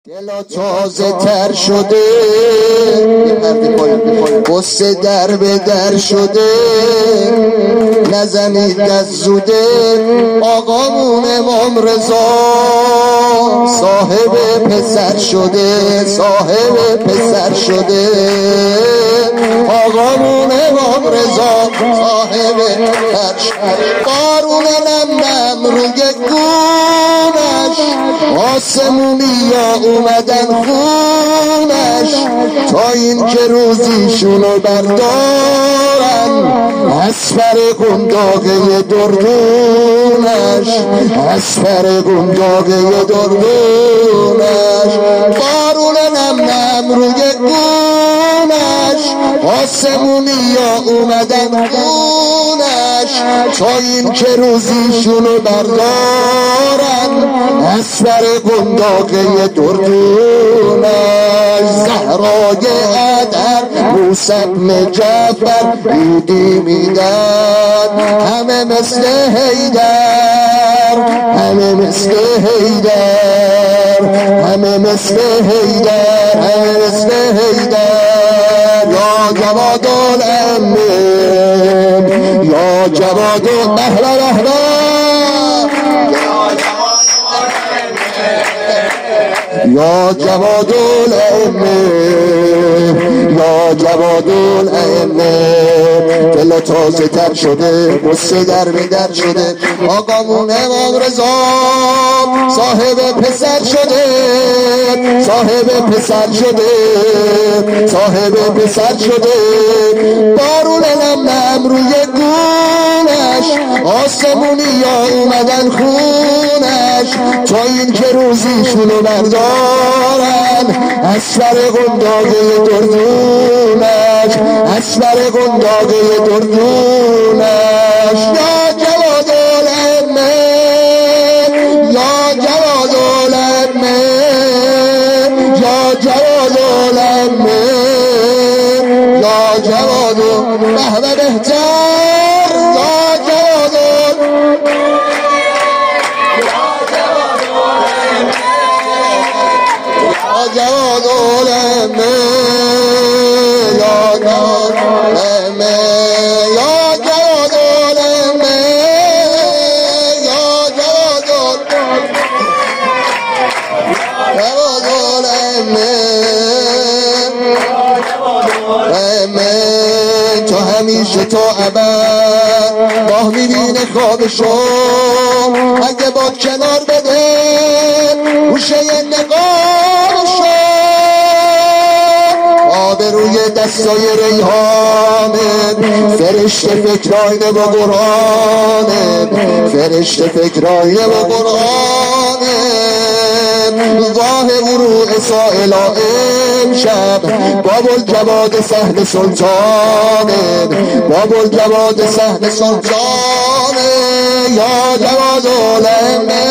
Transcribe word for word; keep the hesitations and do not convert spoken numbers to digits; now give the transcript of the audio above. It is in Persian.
دلا تازه تر شده، قصه در به در شده، نزنید از زوده. آقامون امام رضا صاحب پسر شده، صاحب پسر شده. آقامون امام رضا صاحب پسر شده. بارون نم نم روی گونش، آسمونی یا اومدن خونش، تا این که روزیشونو بردارن از سر گنداقه دردونش، از سر گنداقه دردونش. بارون نم نم روی گونش، آسمونی یا اومدن خونش، تا این که روزیشونو بردارن از سر گنداقه دردونش. زهرای عدر موسی بن جعفر عیدی میدن، همه مثل حیدر، همه مثل حیدر، همه مثل حیدر، همه مثل حیدر. یا جواد الامین، یا جواد اهلا اهلا، یا جواد الائمه، یا جواد الائمه. دل تازه تر شده، قصه در به در شده. آقامون امام رضا صاحب پسر شده، صاحب پسر شده، صاحب پسر شده. بارون نم نم روی گونش، آسمونی یا اومدن خونش، تا این که روزیشونو بردارن از سر گنداقه دردونش، از سر گنداقه دردونش. یا جواد الائمه، یا جواد الائمه، یا جواد الائمه، یا جواد الائمه بهتر، یا جواد جواد الائمه، یا جواد الائمه، یا جواد الائمه، یا جواد الائمه. تو همیشه تا ابد ماه میبینه خوابشو، اگه با کنار بده گوشه نقابشو، آب روی دستای ریحانه، فرشته فکراینه با قرآنه، فرشته فکراینه با قرآنه. واه او سائلا امشب باب الجواد صحن سلطانه، باب الجواد صحن سلطانه. یا جواد الائمه،